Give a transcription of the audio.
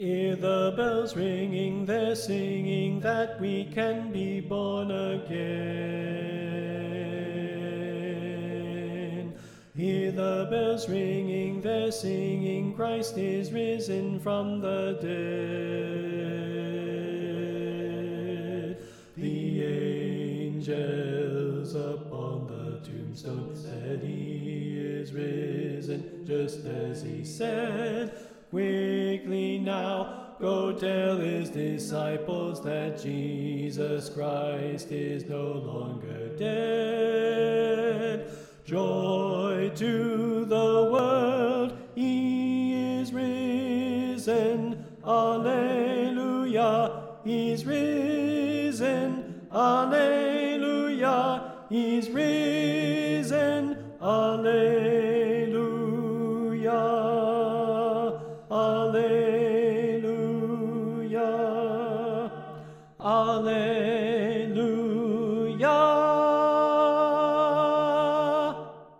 Hear the bells ringing, they're singing that we can be born again. Hear the bells ringing, they're singing, Christ is risen from the dead. The angels upon the tombstone said he is risen, just as he said. Quickly now, go tell his disciples that Jesus Christ is no longer dead. Joy to the world, he is risen. Alleluia, he's risen. Alleluia, he's risen. Alleluia. Alleluia. Alleluia.